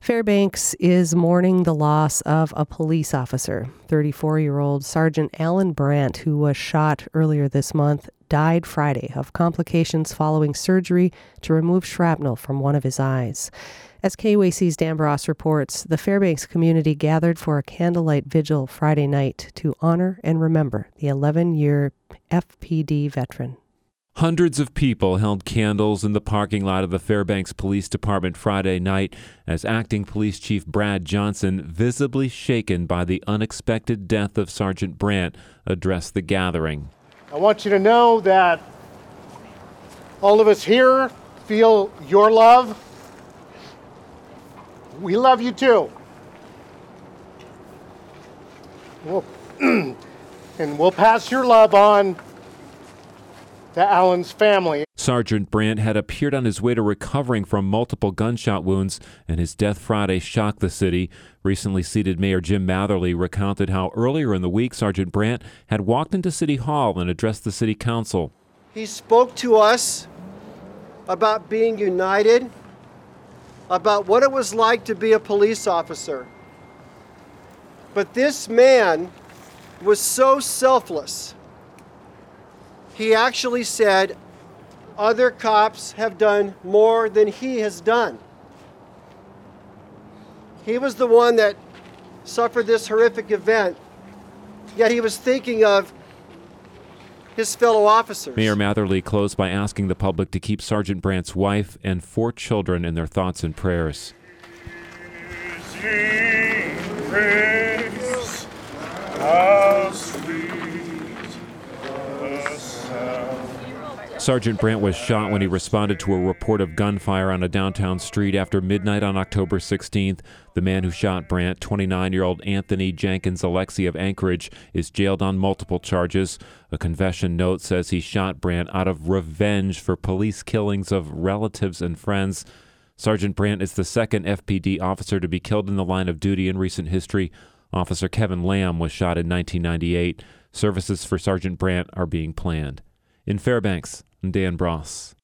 Fairbanks is mourning the loss of a police officer. 34-year-old Sergeant Alan Brandt, who was shot earlier this month, died Friday of complications following surgery to remove shrapnel from one of his eyes. As KUAC's Dan Bross reports, the Fairbanks community gathered for a candlelight vigil Friday night to honor and remember the 11-year FPD veteran. Hundreds of people held candles in the parking lot of the Fairbanks Police Department Friday night as Acting Police Chief Brad Johnson, visibly shaken by the unexpected death of Sergeant Brandt, addressed the gathering. I want you to know that all of us here feel your love. We love you too. And we'll pass your love on to Alan's family. Sergeant Brandt had appeared on his way to recovering from multiple gunshot wounds, and his death Friday shocked the city. Recently seated Mayor Jim Matherly recounted how earlier in the week Sergeant Brandt had walked into City Hall and addressed the City Council. He spoke to us about being united, about what it was like to be a police officer. But this man was so selfless. He actually said other cops have done more than he has done. He was the one that suffered this horrific event, yet he was thinking of his fellow officers. Mayor Matherly closed by asking the public to keep Sergeant Brandt's wife and 4 children in their thoughts and prayers. Praise, how sweet the sound. Sergeant Brandt was shot when he responded to a report of gunfire on a downtown street after midnight on October 16th. The man who shot Brandt, 29-year-old Anthony Jenkins Alexi of Anchorage, is jailed on multiple charges. A confession note says he shot Brandt out of revenge for police killings of relatives and friends. Sergeant Brandt is the second FPD officer to be killed in the line of duty in recent history. Officer Kevin Lamb was shot in 1998. Services for Sergeant Brandt are being planned. In Fairbanks, I'm Dan Bross.